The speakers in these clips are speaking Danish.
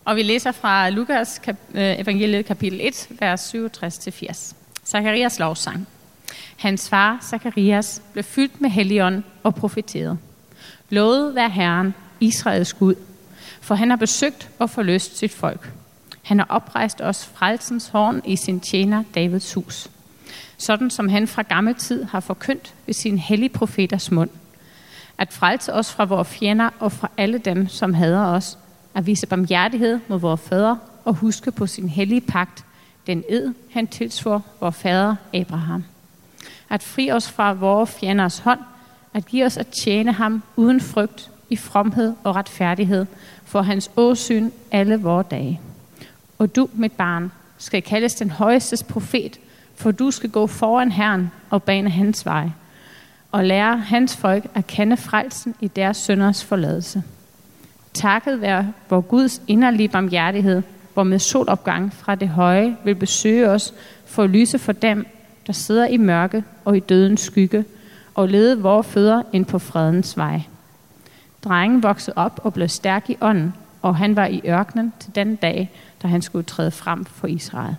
Og vi læser fra Lukas evangeliet kapitel 1, vers 67-80. Zakarias lovsang. Hans far, Zakarias, blev fyldt med Helligånd og profeterede. Lovet være Herren, Israels Gud, for han har besøgt og forløst sit folk. Han har oprejst os frelsens horn i sin tjener Davids hus, sådan som han fra gammel tid har forkyndt ved sin hellige profeters mund. At frelse os fra vores fjender og fra alle dem, som hader os, at vise barmhjertighed mod vores fædre og huske på sin hellige pagt, den ed, han tilsvor vores fader Abraham. At fri os fra vores fjenders hånd, at give os at tjene ham uden frygt, i fromhed og retfærdighed, for hans åsyn alle vores dage. Og du, mit barn, skal kaldes den højestes profet, for du skal gå foran Herren og bane hans vej, og lære hans folk at kende frelsen i deres synders forladelse. Takket være vor Guds inderlige barmhjertighed, hvor med solopgang fra det høje vil besøge os for at lyse for dem, der sidder i mørke og i dødens skygge, og lede vores fødder ind på fredens vej. Drengen voksede op og blev stærk i ånden, og han var i ørkenen til den dag, da han skulle træde frem for Israel.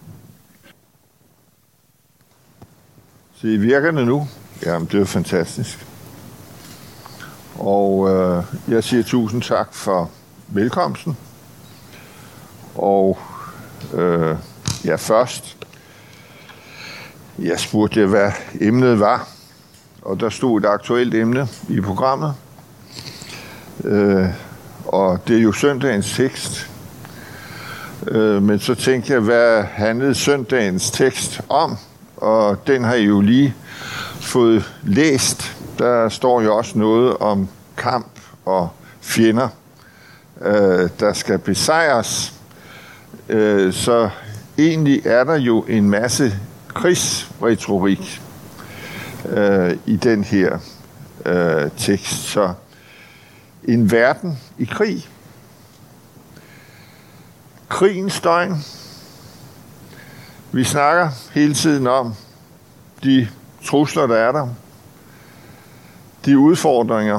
Så virker det nu? Jamen, det er fantastisk. Og jeg siger tusind tak for velkomsten. Og først, jeg spurgte jer, hvad emnet var. Og der stod et aktuelt emne i programmet. Og det er jo søndagens tekst. Men så tænkte jeg, hvad handlede søndagens tekst om? Og den har I jo lige fået læst. Der står jo også noget om kamp og fjender, der skal besejres. Så egentlig er der jo en masse krigsretorik i den her tekst. Så en verden i krig. Krigens døgn. Vi snakker hele tiden om de trusler, der er der. De udfordringer.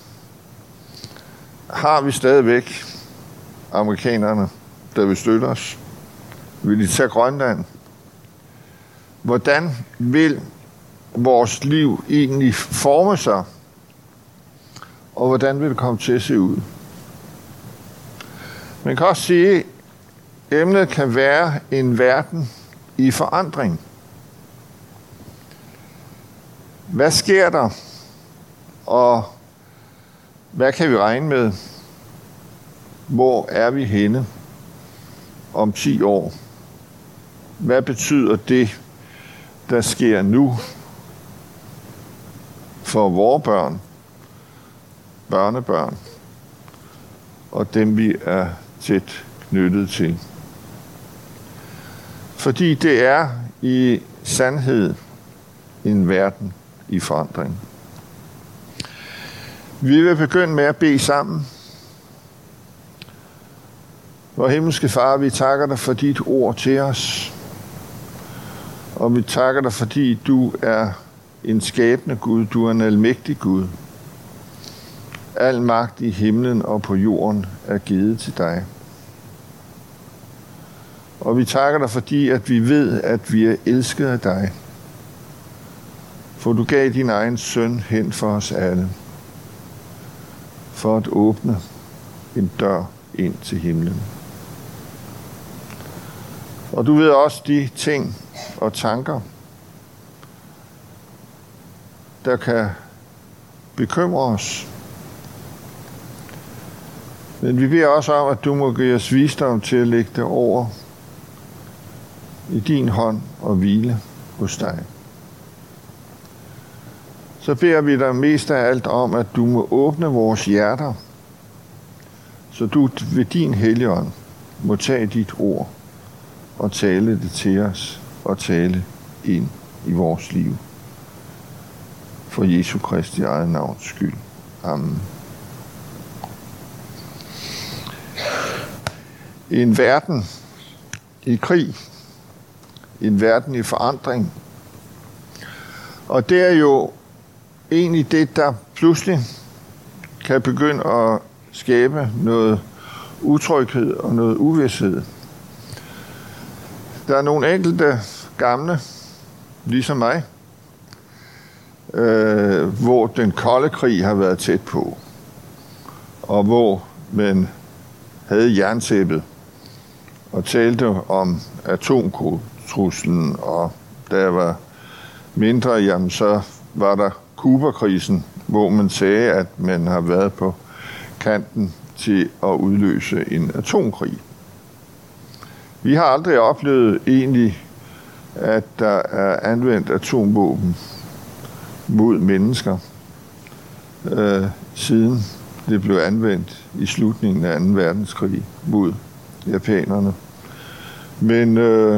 Har vi stadigvæk amerikanerne, der vil støtte os? Vil de tage Grønland? Hvordan vil vores liv egentlig forme sig? Og hvordan vil det komme til at se ud? Man kan også sige, at emnet kan være en verden i forandring. Hvad sker der? Og hvad kan vi regne med? Hvor er vi henne om 10 år? Hvad betyder det, der sker nu for vores børn, børnebørn og dem, vi er tæt knyttet til? Fordi det er i sandhed en verden i forandring. Vi vil begynde med at bede sammen. Vor himmelske Far, vi takker dig for dit ord til os. Og vi takker dig, fordi du er en skabende Gud. Du er en almægtig Gud. Al magt i himlen og på jorden er givet til dig. Og vi takker dig, fordi at vi ved, at vi er elsket af dig. For du gav din egen søn hen for os alle. For at åbne en dør ind til himlen. Og du ved også de ting og tanker, der kan bekymre os. Men vi beder også om, at du må give os visdom til at lægge det over i din hånd og hvile hos dig. Så beder vi dig mest af alt om, at du må åbne vores hjerter, så du ved din Helligånd må tage dit ord og tale det til os og tale ind i vores liv. For Jesu Kristi eget navns skyld. Amen. En verden i krig. En verden i forandring. Og det er jo egentlig det, der pludselig kan begynde at skabe noget utryghed og noget uvished. Der er nogle enkelte gamle, ligesom mig, hvor den kolde krig har været tæt på, og hvor man havde jerntæppet og talte om atomtruslen, og da jeg var mindre, jamen så var der Cuba-krisen, hvor man sagde, at man har været på kanten til at udløse en atomkrig. Vi har aldrig oplevet egentlig, at der er anvendt atomvåben mod mennesker, siden det blev anvendt i slutningen af 2. verdenskrig mod japanerne. Men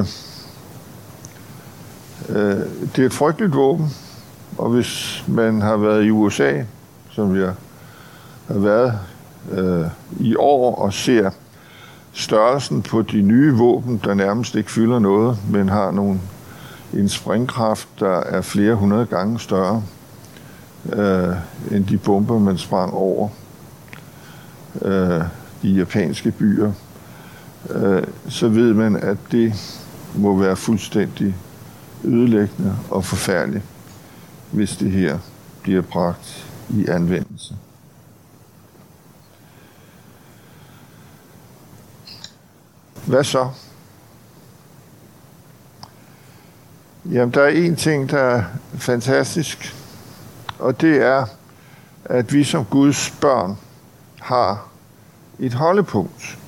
det er et frygteligt våben, og hvis man har været i USA, som vi har været i år, og ser størrelsen på de nye våben, der nærmest ikke fylder noget, men har en sprængkraft, der er flere 100 gange større end de bomber, man sprang over de japanske byer, så ved man, at det må være fuldstændig ødelæggende og forfærdeligt, hvis det her bliver bragt i anvendelse. Hvad så? Jamen, der er en ting, der er fantastisk, og det er, at vi som Guds børn har et holdepunkt.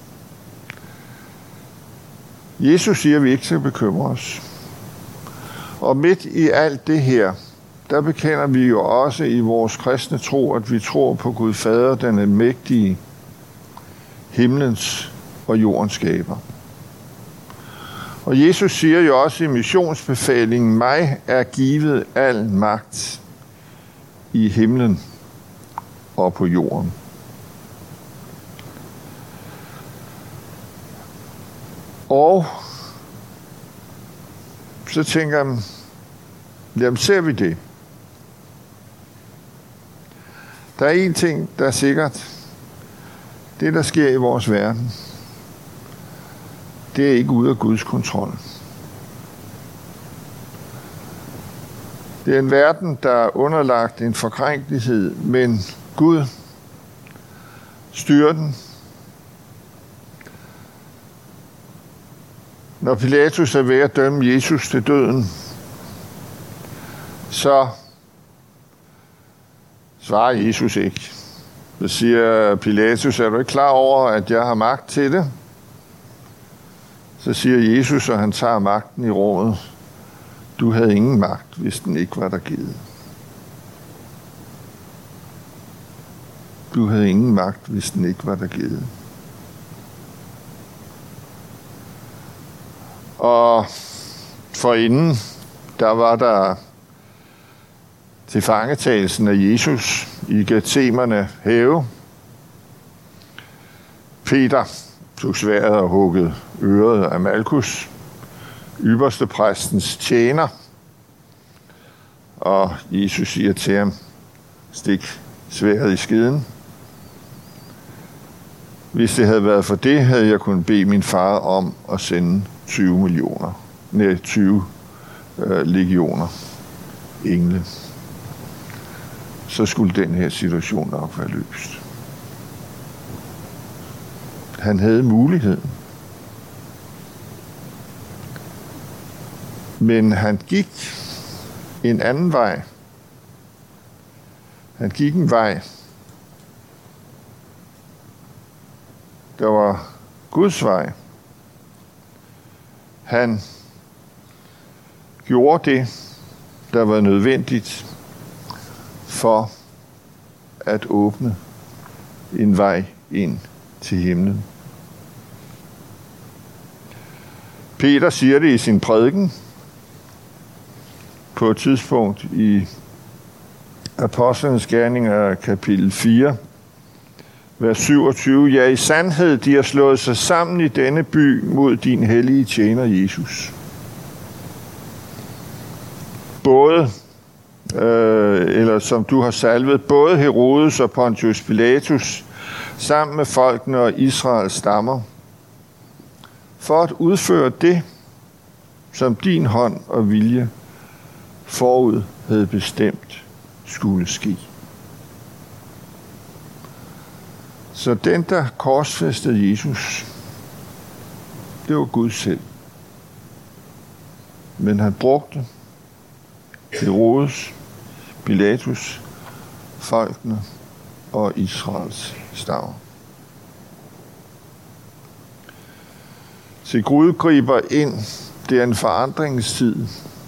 Jesus siger, at vi ikke skal bekymre os. Og midt i alt det her, der bekender vi jo også i vores kristne tro, at vi tror på Gud Fader, den almægtige, himlens og jordens skaber. Og Jesus siger jo også i missionsbefalingen, mig er givet al magt i himlen og på jorden. Og så tænker jeg, jamen ser vi det? Der er en ting, der er sikkert. Det, der sker i vores verden, det er ikke ude af Guds kontrol. Det er en verden, der er underlagt en forkrænkelighed, men Gud styrer den. Når Pilatus er ved at dømme Jesus til døden, så svarer Jesus ikke. Så siger Pilatus, er du ikke klar over, at jeg har magt til det? Så siger Jesus, og han tager magten i rummet. Du havde ingen magt, hvis den ikke var der givet. Du havde ingen magt, hvis den ikke var der givet. Og forinden, der var der tilfangetagelsen af Jesus i Getsemane have. Peter tog sværdet og huggede øret af Malkus, ypperste præstens tjener. Og Jesus siger til ham, stik sværdet i skeden. Hvis det havde været for det, havde jeg kunnet bede min far om at sende 20 legioner engle. Så skulle den her situation nok være løst. Han havde muligheden. Men han gik en anden vej. Han gik en vej, der var Guds vej. Han gjorde det, der var nødvendigt for at åbne en vej ind til himlen. Peter siger det i sin prædiken på et tidspunkt i Apostlenes Gerninger kapitel 4, vers 27. Ja, i sandhed, de har slået sig sammen i denne by mod din hellige tjener Jesus. Eller som du har salvet, både Herodes og Pontius Pilatus, sammen med folkene og Israels stammer, for at udføre det, som din hånd og vilje forud havde bestemt skulle ske. Så den, der korsfæstede Jesus, det var Gud selv. Men han brugte Herodes, Pilatus, folkene og Israels stammer. Så Gud griber ind. Det er en forandringstid.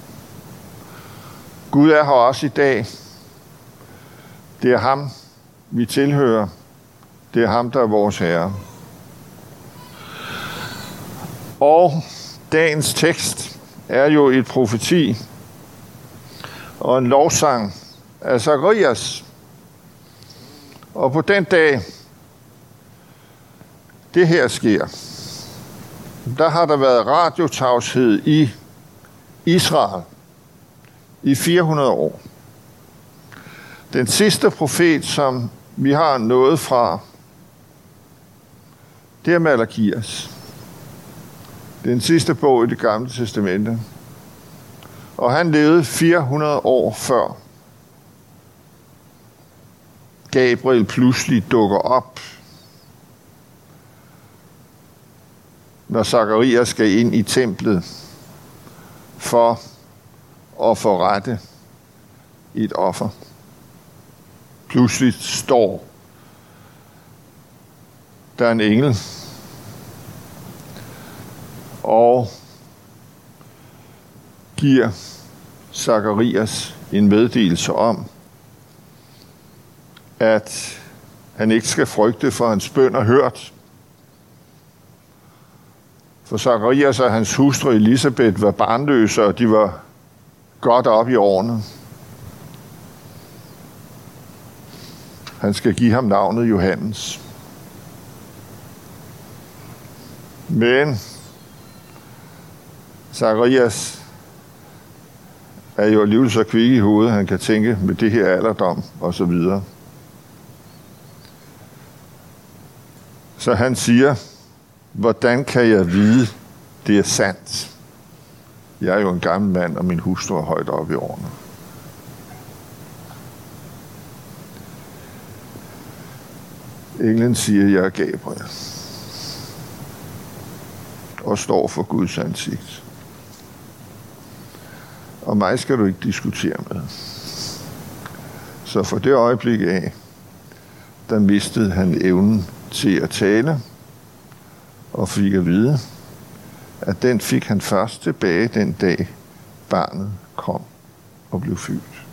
Gud er her også i dag. Det er ham, vi tilhører. Det er ham, der er vores Herre. Og dagens tekst er jo et profeti og en lovsang af Zakarias. Og på den dag, det her sker, der har der været radiotavshed i Israel i 400 år. Den sidste profet, som vi har nået fra, det er Malakias. Den sidste bog i Det Gamle Testamente. Og han levede 400 år før Gabriel pludselig dukker op, når Zakarias skal ind i templet for at forrette et offer. Pludselig står der en engel og giver Zakarias en meddelelse om, at han ikke skal frygte, for hans bøn er hørt. For Zakarias og hans hustru Elisabeth var barnløse, og de var godt op i årene. Han skal give ham navnet Johannes. Men Zakarias er jo alligevel så kvik i hovedet, han kan tænke med det her alderdom og så videre. Så han siger, hvordan kan jeg vide, det er sandt? Jeg er jo en gammel mand, og min hustru er højt oppe i årene. Englen siger, jeg er Gabriel. Og står for Guds ansigt. Og mig skal du ikke diskutere med. Så for det øjeblik af, der mistede han evnen til at tale, og fik at vide, at den fik han først tilbage den dag, barnet kom og blev født.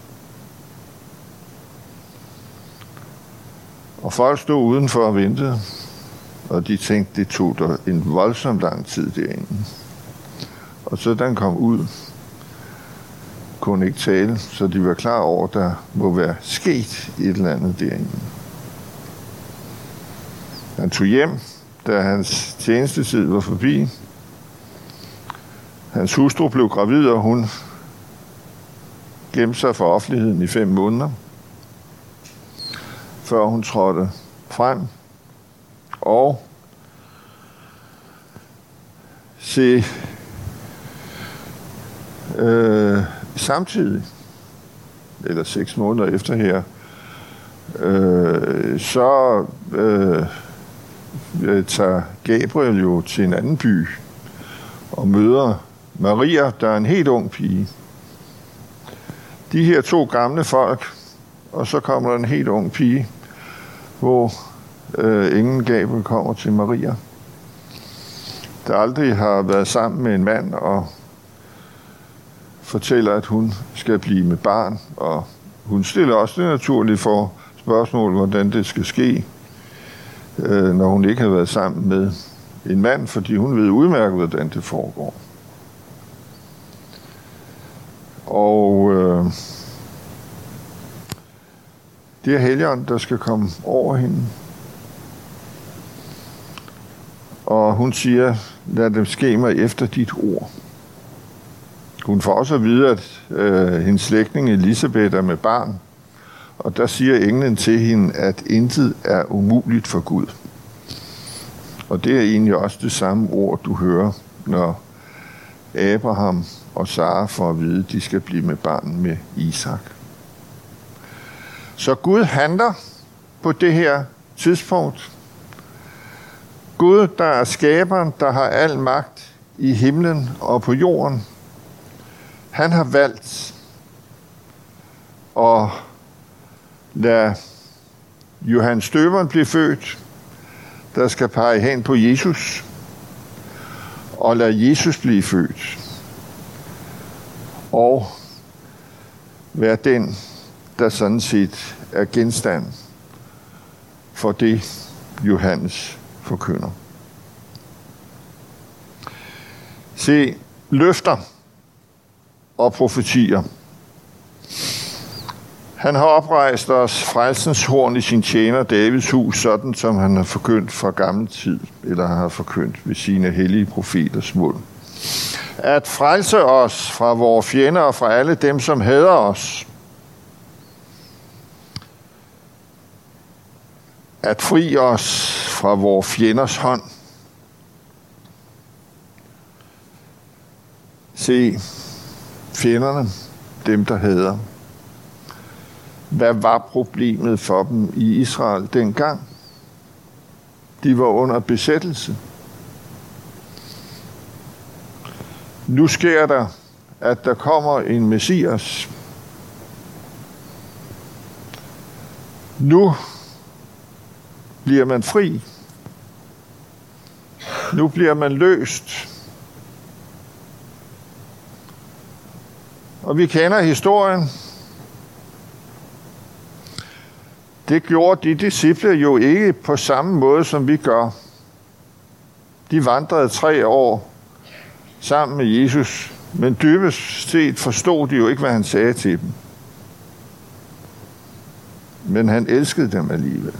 Og folk stod udenfor og ventede, og de tænkte, det tog der en voldsom lang tid derinde. Og så da han kom ud, kunne ikke tale, så de var klar over, at der må være sket et eller andet derinde. Han tog hjem, da hans tjenestetid var forbi. Hans hustru blev gravid, og hun gemte sig for offentligheden i 5 måneder, før hun trådte frem. Og samtidig, eller 6 måneder efter her, så tager Gabriel jo til en anden by og møder Maria, der er en helt ung pige. De her 2 gamle folk, og så kommer der en helt ung pige, hvor ingen Gabriel kommer til Maria, der aldrig har været sammen med en mand, og fortæller, at hun skal blive med barn, og hun stiller også det naturlige for spørgsmål, hvordan det skal ske, når hun ikke har været sammen med en mand, fordi hun ved udmærket, hvordan det foregår. Og det er Helligånden, der skal komme over hende. Og hun siger, lad dem ske mig efter dit ord. Hun får også at vide, at hendes slægtning Elisabeth er med barn, Og der siger englen til hende, at intet er umuligt for Gud. Og det er egentlig også det samme ord, du hører, når Abraham og Sara får at vide, at de skal blive med barn med Isak. Så Gud handler på det her tidspunkt. Gud, der er skaberen, der har al magt i himlen og på jorden. Han har valgt at lade Johannes Døberen blive født, der skal pege hen på Jesus, og lade Jesus blive født, og være den, der sådan set er genstand for det, Johannes forkynder. Se, løfter og profetier. Han har oprejst os frelsens horn i sin tjener Davids hus, sådan som han har forkyndt fra gammel tid, eller har forkyndt ved sine hellige profeters mund. At frelse os fra vores fjender og fra alle dem, som hader os. At fri os fra vores fjenders hånd. Se, fjenderne, dem der hader. Hvad var problemet for dem i Israel dengang? De var under besættelse. Nu sker der, at der kommer en Messias. Nu bliver man fri. Nu bliver man løst. Og vi kender historien. Det gjorde de disciple jo ikke på samme måde, som vi gør. De vandrede 3 år sammen med Jesus, men dybest set forstod de jo ikke, hvad han sagde til dem. Men han elskede dem alligevel.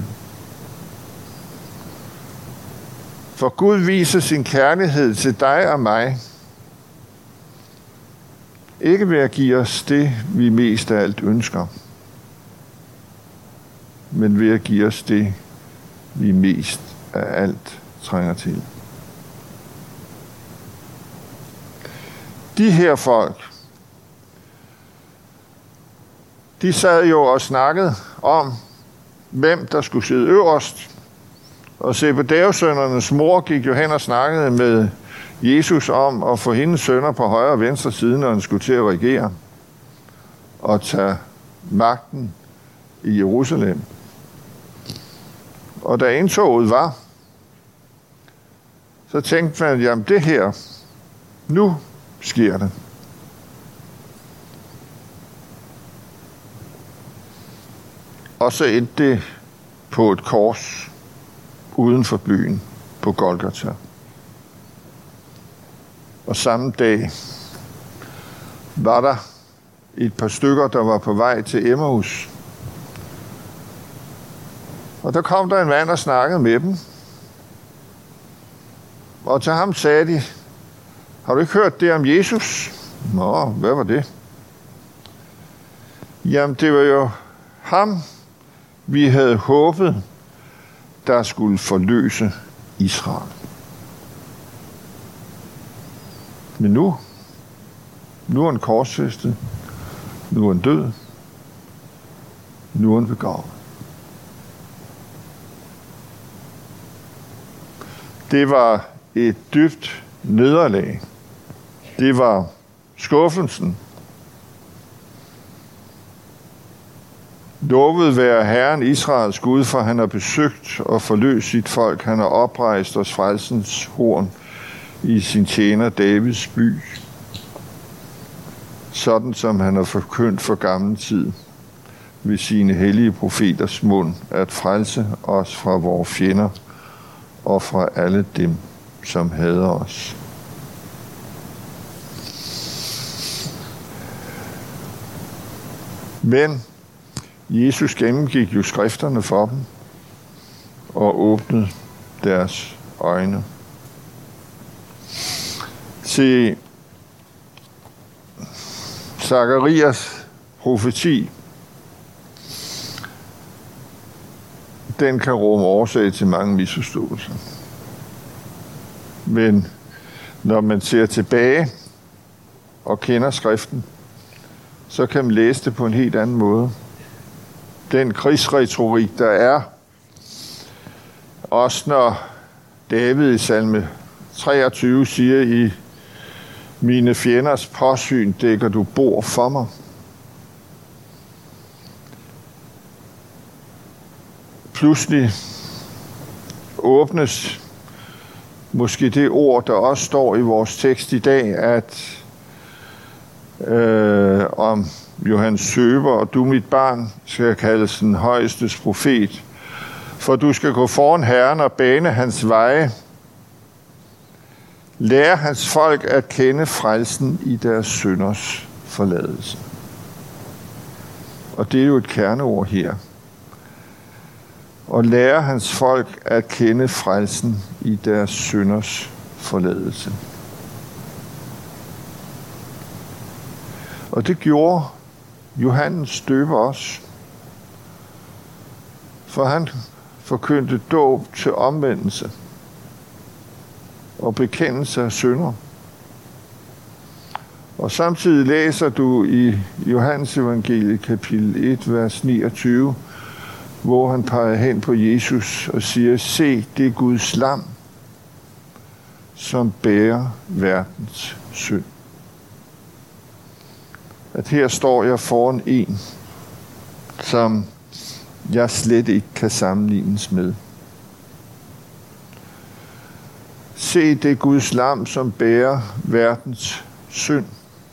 For Gud viser sin kærlighed til dig og mig, ikke ved at give os det, vi mest af alt ønsker, men ved at give os det, vi mest af alt trænger til. De her folk, de sad jo og snakkede om, hvem der skulle sidde øverst. Og Zebedæus-sønnernes mor gik jo hen og snakkede med Jesus om at få hendes sønner på højre og venstre side, når han skulle til at regere og tage magten i Jerusalem. Og da indtoget var, så tænkte man, jamen det her, nu sker det. Og så endte det på et kors uden for byen på Golgata. Og samme dag var der et par stykker, der var på vej til Emmaus. Og der kom der en mand og snakkede med dem. Og til ham sagde de, har du ikke hørt det om Jesus? Nå, hvad var det? Jamen, det var jo ham, vi havde håbet, der skulle forløse Israel. Men nu er han korsfæstet, nu er han død, nu er han begravet. Det var et dybt nederlag. Det var skuffelsen. Lovet være Herren Israels Gud, for han har besøgt og forløst sit folk. Han har oprejst os frelsens horn i sin tjener Davids by, sådan som han har forkyndt for gammel tid ved sine hellige profeters mund, at frelse os fra vores fjender og fra alle dem, som hader os. Men Jesus gennemgik jo skrifterne for dem og åbnede deres øjne. Se, Zakarias profeti den kan rumme årsag til mange misforståelser. Men når man ser tilbage og kender skriften, så kan man læse det på en helt anden måde. Den krigsretorik, der er, også når David i salme 23 siger, i mine fjenders påsyn dækker du bord for mig. Pludselig åbnes måske det ord, der også står i vores tekst i dag, at om Johannes Søber, og du mit barn skal kaldes den højestes profet, for du skal gå foran Herren og bane hans veje. Lær hans folk at kende frelsen i deres synders forladelse. Og det er jo et kerneord her. Og lære hans folk at kende frelsen i deres synders forladelse. Og det gjorde Johannes døber også. For han forkyndte dåb til omvendelse og bekendelse af synder. Og samtidig læser du i Johannes evangeliet kapitel 1, vers 29, hvor han peger hen på Jesus og siger, se, det er Guds lam, som bærer verdens synd. At her står jeg foran en, som jeg slet ikke kan sammenlignes med. Se, det er Guds lam, som bærer verdens synd.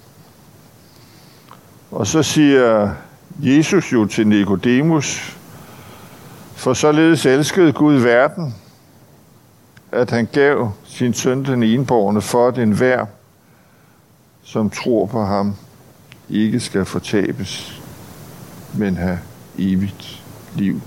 Og så siger Jesus jo til Nikodemus, for således elskede Gud verden, at han gav sin søn den enbårne, for at enhver, som tror på ham, ikke skal fortabes, men have evigt liv.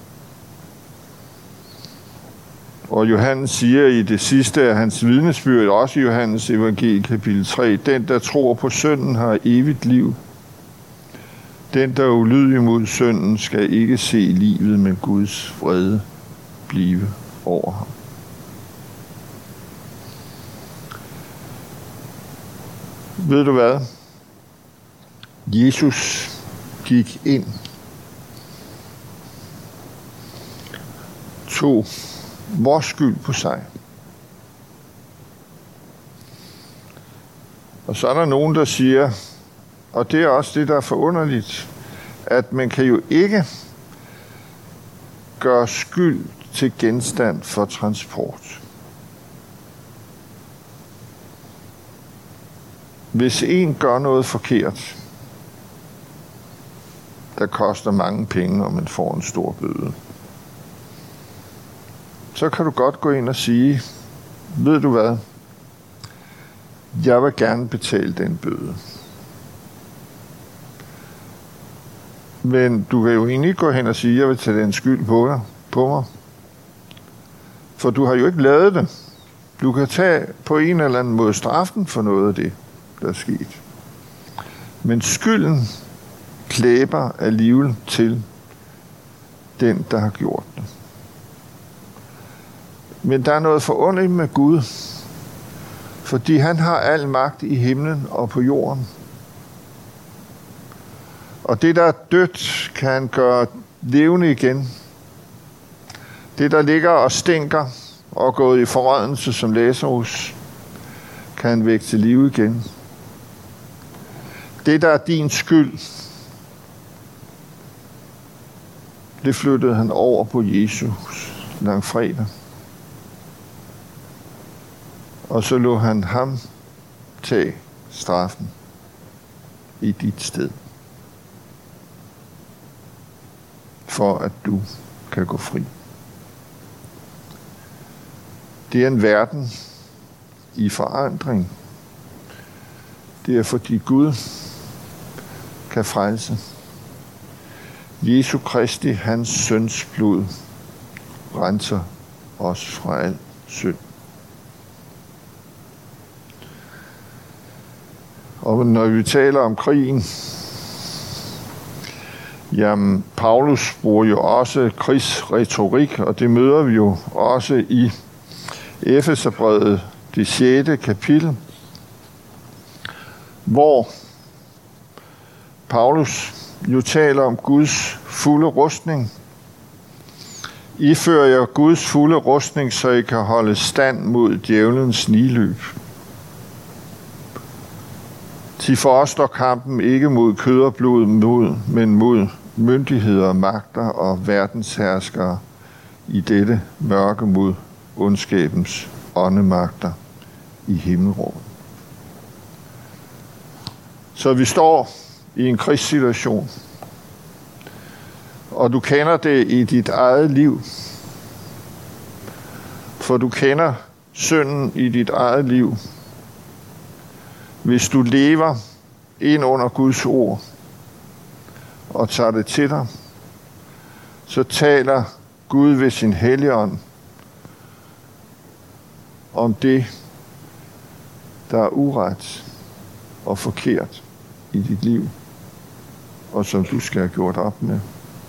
Og Johannes siger i det sidste af hans vidnesbyrd, også i Johannes evangeliet kapitel 3, den, der tror på sønnen, har evigt liv. Den, der er ulydig mod synden, skal ikke se livet, men Guds vrede blive over ham. Ved du hvad? Jesus gik ind, tog vores skyld på sig. Og så er der nogen, der siger, og det er også det, der er forunderligt, at man kan jo ikke gøre skyld til genstand for transport. Hvis en gør noget forkert, der koster mange penge, og man får en stor bøde, så kan du godt gå ind og sige, ved du hvad, jeg vil gerne betale den bøde. Men du kan jo egentlig gå hen og sige, jeg vil tage den skyld på mig. For du har jo ikke lavet det. Du kan tage på en eller anden måde straffen for noget af det, der er sket. Men skylden klæber alligevel til den, der har gjort det. Men der er noget forunderligt med Gud, fordi han har al magt i himlen og på jorden. Og det, der er dødt, kan han gøre levende igen. Det, der ligger og stinker og er gået i forrådnelse som Lazarus, kan han vække til live igen. Det, der er din skyld, det flyttede han over på Jesus langfredag. Og så lod han ham tage straffen i dit sted. For at du kan gå fri. Det er en verden i forandring. Det er fordi Gud kan frelse. Jesu Kristi, hans søns blod, renser os fra al synd. Og når vi taler om krigen, Jamen, Paulus bruger jo også krigsretorik, og det møder vi jo også i Efeserbrevet, det 6. kapitel, hvor Paulus jo taler om Guds fulde rustning. I fører jer Guds fulde rustning, så I kan holde stand mod djævelens niløb. Til for os står kampen ikke mod kød og blod, men mod myndigheder, magter og verdensherskere i dette mørke mod ondskabens åndemagter i himmelrummet. Så vi står i en krigssituation, og du kender det i dit eget liv, for du kender synden i dit eget liv. Hvis du lever ind under Guds ord og tager det til dig, så taler Gud ved sin Helligånd om det, der er uret og forkert i dit liv, og som du skal have gjort op med.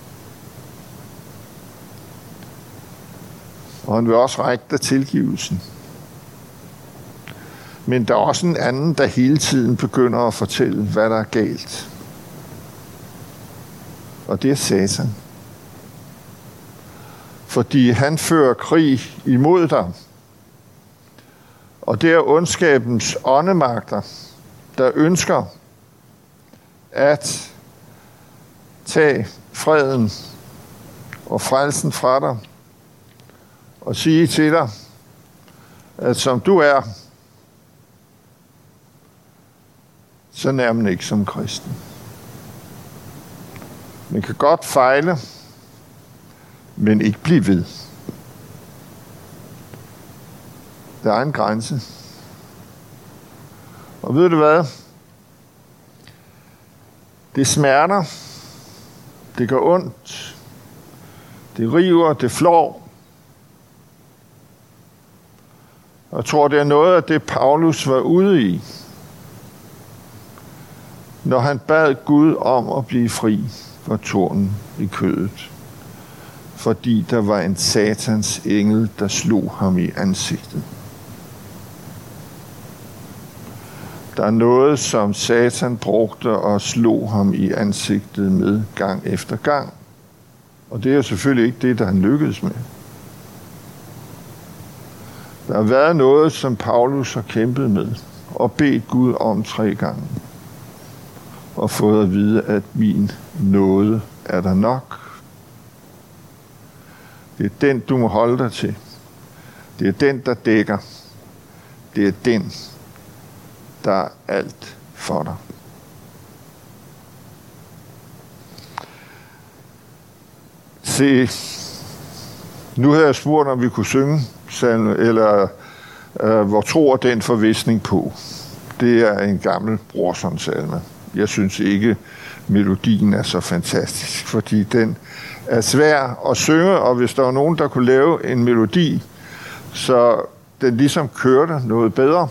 Og han vil også række dig tilgivelsen. Men der er også en anden, der hele tiden begynder at fortælle, hvad der er galt. Og det er Satan. Fordi han fører krig imod dig. Og det er ondskabens åndemagter, der ønsker at tage freden og frelsen fra dig og sige til dig, at som du er, så nærmest ikke som kristen. Man kan godt fejle, men ikke blive ved. Der er en grænse. Og ved du hvad? Det smerter. Det gør ondt. Det river, det flår. Og jeg tror, det er noget af det, Paulus var ude i, når han bad Gud om at blive fri fra tornen i kødet. Fordi der var en satans engel, der slog ham i ansigtet. Der er noget, som Satan brugte og slog ham i ansigtet med gang efter gang. Og det er selvfølgelig ikke det, der han lykkedes med. Der har været noget, som Paulus har kæmpet med og bedt Gud om 3 gange. Og fået at vide, at min nåde er der nok. Det er den, du må holde dig til. Det er den, der dækker. Det er den, der er alt for dig. Se, nu havde jeg spurgt, om vi kunne synge salme, eller hvor tror den forvisning på. Det er en gammel Brorson-salme. Jeg synes ikke, melodien er så fantastisk, fordi den er svær at synge, og hvis der var nogen, der kunne lave en melodi, så den ligesom kørte noget bedre,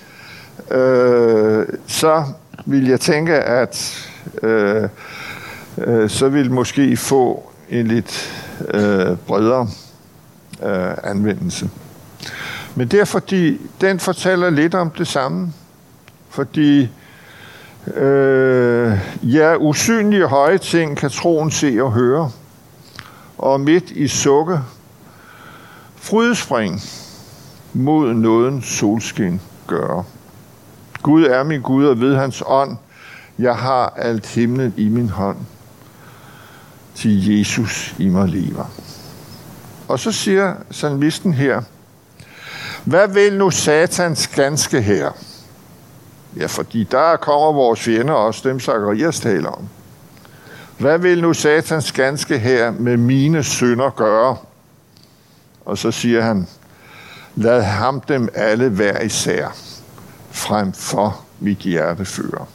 så vil jeg tænke, at så vil måske få en lidt bredere anvendelse. Men det er fordi, den fortæller lidt om det samme. Fordi usynlige høje ting kan troen se og høre, og midt i sukke frydespring mod nådens solskin gøre. Gud er min Gud, og ved hans ånd, jeg har alt himlen i min hånd, til Jesus i mig lever. Og så siger salmisten her, hvad vil nu Satans ganske her? Ja, fordi der kommer vores fjender, også dem Zakarias taler om. Hvad vil nu Satans ganske her med mine synder gøre? Og så siger han, lad ham dem alle hver især, frem for mit hjerte fører.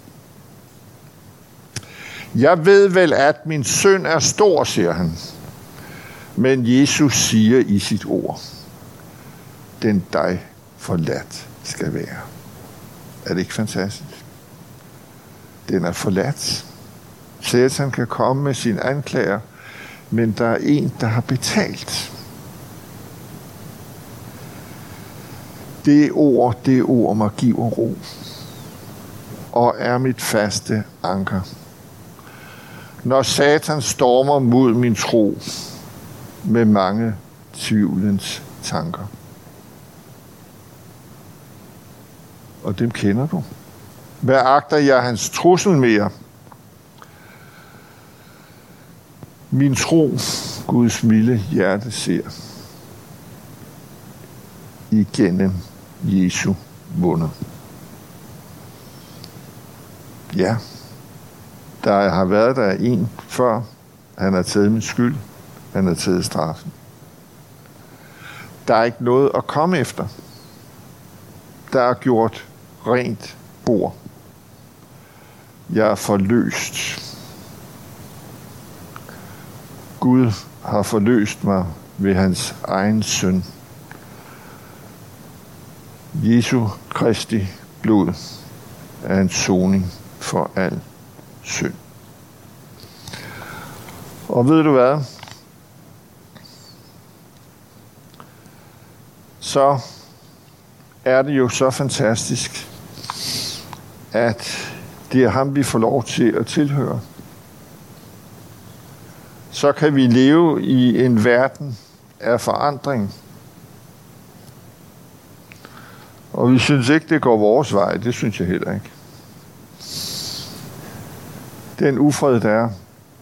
Jeg ved vel, at min synd er stor, siger han. Men Jesus siger i sit ord, den dig forladt skal være. Er det ikke fantastisk? Den er forladt. Satan kan komme med sin anklager, men der er en, der har betalt. Det ord mig giver ro, og er mit faste anker. Når Satan stormer mod min tro med mange tvivlens tanker. Og dem kender du. Hvad agter jeg hans trussel mere? Min tro, Guds milde hjerte ser igennem Jesu munde. Ja, der har været der en før. Han har taget min skyld. Han har taget straffen. Der er ikke noget at komme efter. Der er gjort rent bord. Jeg er forløst. Gud har forløst mig ved hans egen søn. Jesu Kristi blod er en soning for al synd. Og ved du hvad? Så er det jo så fantastisk, at det er ham, vi får lov til at tilhøre. Så kan vi leve i en verden af forandring. Og vi synes ikke, det går vores vej. Det synes jeg heller ikke. Den ufred, der er.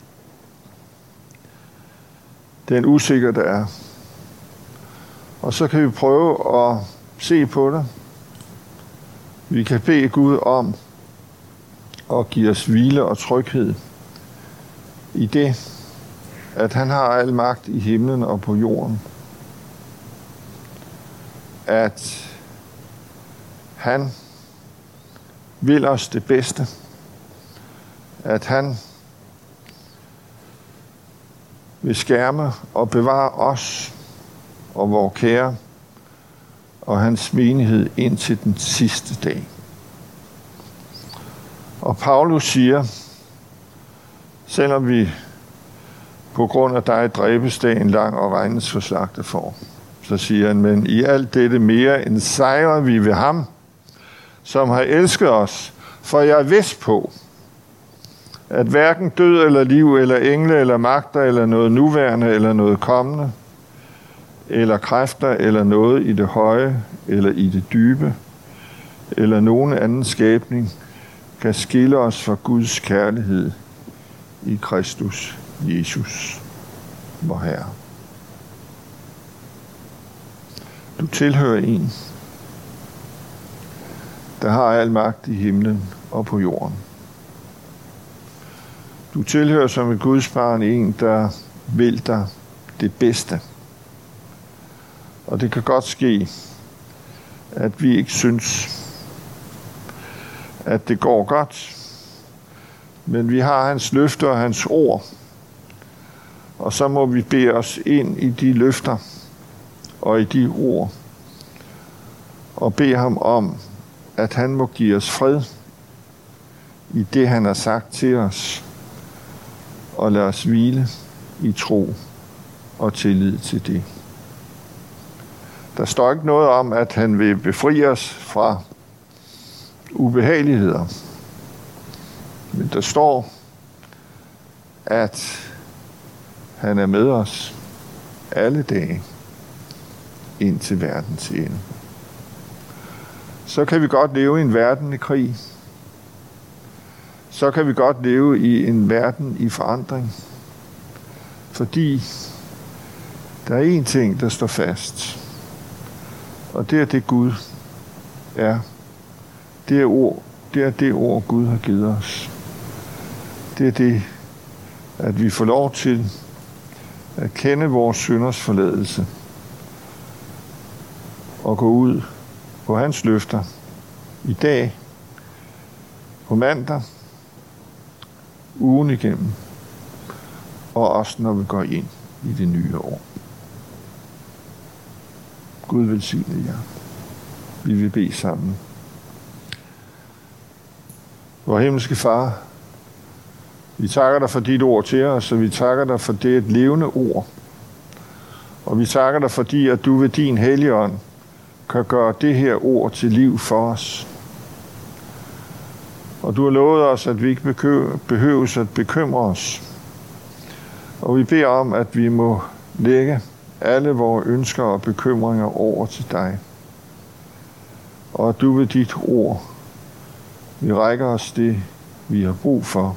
Den usikker, der er. Og så kan vi prøve at se på det. Vi kan bede Gud om at give os hvile og tryghed i det, at han har al magt i himlen og på jorden. At han vil os det bedste. At han vil skærme og bevare os og vores kære og hans menighed indtil den sidste dag. Og Paulus siger, selvom vi på grund af dig dræbes dagen lang og regnes for slagtet for, så siger han, men i alt dette mere end sejrer vi ved ham, som har elsket os, for jeg er vidst på, at hverken død eller liv, eller engle, eller magter, eller noget nuværende, eller noget kommende, eller kræfter, eller noget i det høje, eller i det dybe, eller nogen anden skabning, kan skille os fra Guds kærlighed i Kristus Jesus, vor Herre. Du tilhører en, der har al magt i himlen og på jorden. Du tilhører som et Guds barn en, der vil dig det bedste. Og det kan godt ske, at vi ikke synes, at det går godt. Men vi har hans løfter og hans ord. Og så må vi bede os ind i de løfter og i de ord. Og bede ham om, at han må give os fred i det, han har sagt til os. Og lad os hvile i tro og tillid til det. Der står ikke noget om, at han vil befri os fra ubehageligheder. Men der står, at han er med os alle dage indtil verdens ende. Så kan vi godt leve i en verden i krig. Så kan vi godt leve i en verden i forandring. Fordi der er én ting, der står fast. Og det er det Gud er. Det er det ord, Gud har givet os. Det er det, at vi får lov til at kende vores synders forladelse og gå ud på hans løfter i dag, på mandag, ugen igennem, og også når vi går ind i det nye år. Gud velsigne jer. Vi vil bede sammen. Vor himmelske Far, Vi takker dig for dit ord til os, og vi takker dig for det et levende ord. Og vi takker dig, fordi at du ved din Helligånd kan gøre det her ord til liv for os. Og du har lovet os, at vi ikke behøves at bekymre os. Og vi beder om, at vi må lægge alle vores ønsker og bekymringer over til dig. Og at du ved dit ord vi rækker os det, vi har brug for,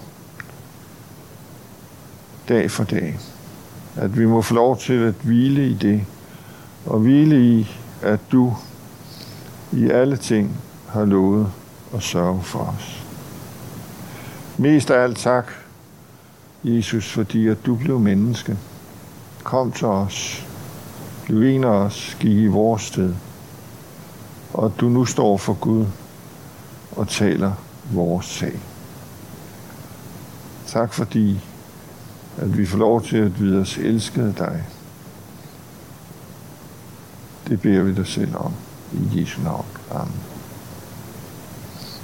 dag for dag. At vi må få lov til at hvile i det, og hvile i, at du i alle ting har lovet at sørge for os. Mest af alt tak, Jesus, fordi at du blev menneske. Kom til os, blev en af os, gik i vores sted, og at du nu står for Gud og taler vores sag. Tak fordi, at vi får lov til at vide os elskede dig. Det beder vi dig selv om. I Jesu navn. Amen.